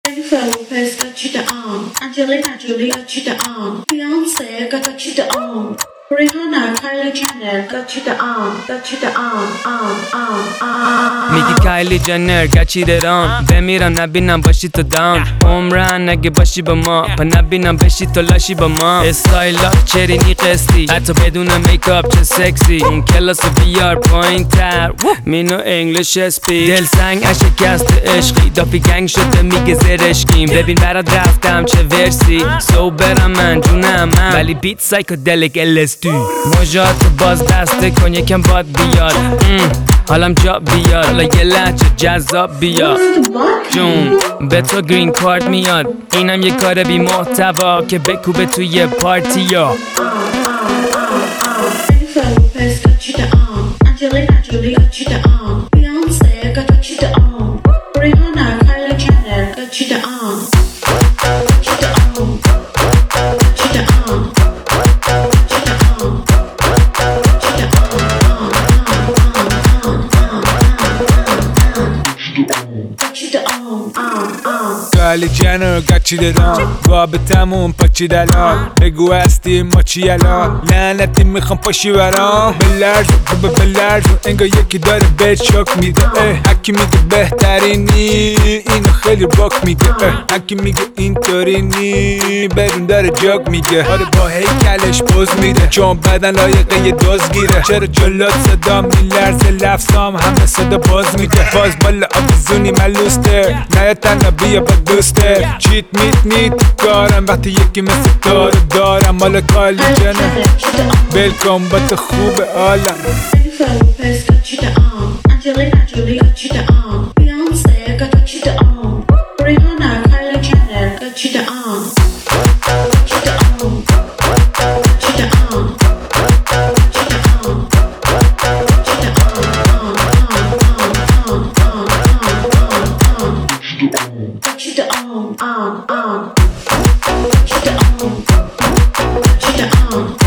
Jennifer Lopez got you the Angelina Jolie got you the Beyonce got you the Rihanna, Kylie Jenner got you the میگی کایلی جنر گچیده رام بمیرم نبینم باشی تو دام عمرن اگه باشی با ما پا نبینم بشی تو لاشی با ما استایلات چرینی قسطی حتی بدون میکاپ چه سکسی اون کلاس بیار پایین تر مینو انگلیش اسپیک دل سنگ شکست عشقی دافی گنگ شده میگه زرشکیم ببین برات رفتم چه ورسی سوبرم من جونم من ولی بیت سایکودلیک LSD موجات باز دسته کن یکم باد بیاد حالم جا بیاد حالا یه لحجه جذاب بیاد جون به تو گرین کارت میاد اینم یه کار بی محتوا که بکوبه توی پارتی ها Jennifer Lopez got you the Angelina Jolie got you the Beyonce got you the Rihanna, Kylie Jenner got you the کایلی جنر گچیده دام بابتمون پاچیده الان بگو هستی ما چی الان لعنتی میخوام پاشی برام بلرز انگار یکی داره بهت شوک میده هکی میگه بهترینی اینو خیلی باک میگه هکی میگه اینطوری نی بدون داره جاک میگه آره با هیکلش پوز میده چون بدن لایقه یه دوز گیره چرا جلات صدا میلرزه لفظام همه صدا باز میده باز بالا آبیزونی ملوسته نه تنها بیا با دوسته چیت میت کارم وقتی یکی مثل تو دارم مال کایلی جنر بلکن با تو خوب عالم Jennifer Lopez got you the Angelina Jolie got you the Beyonce got you the Rihanna, Kylie Jenner got you the Got you the